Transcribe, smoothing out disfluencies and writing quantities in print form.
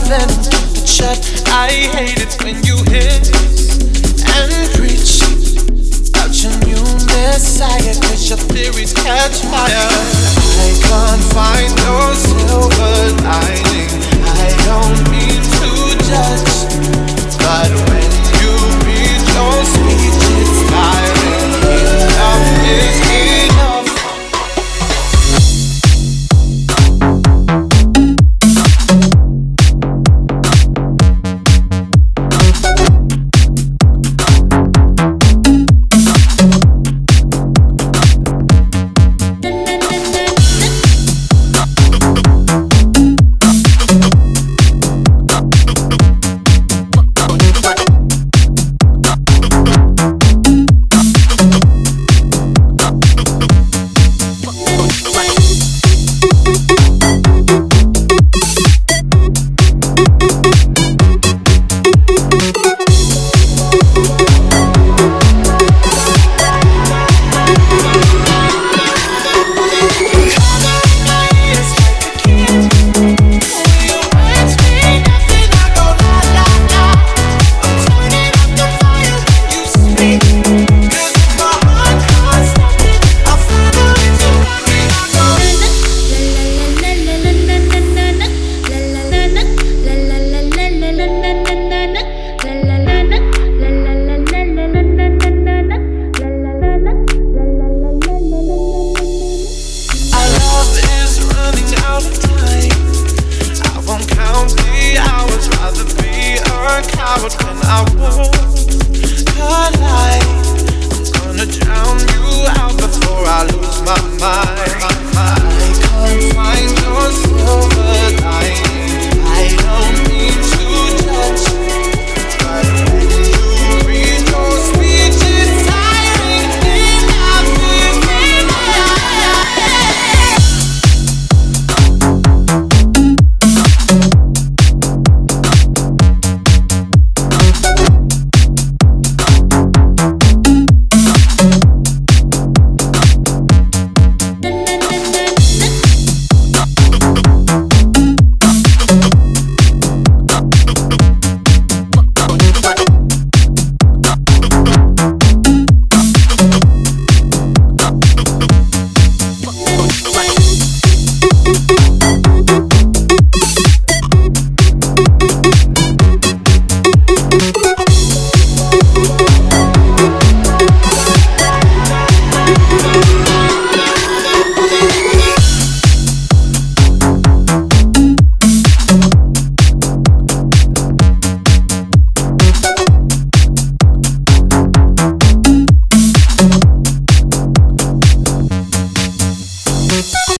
venom, keep it shut. I hate it when you hiss and preach about your new messiah, 'cause your theories catch fire. I can't find no silver lining. I don't mean to judge, but when you read your speech, it's tiring. Enough is enough. When I walk the light, I'm gonna drown you out before I lose my mind.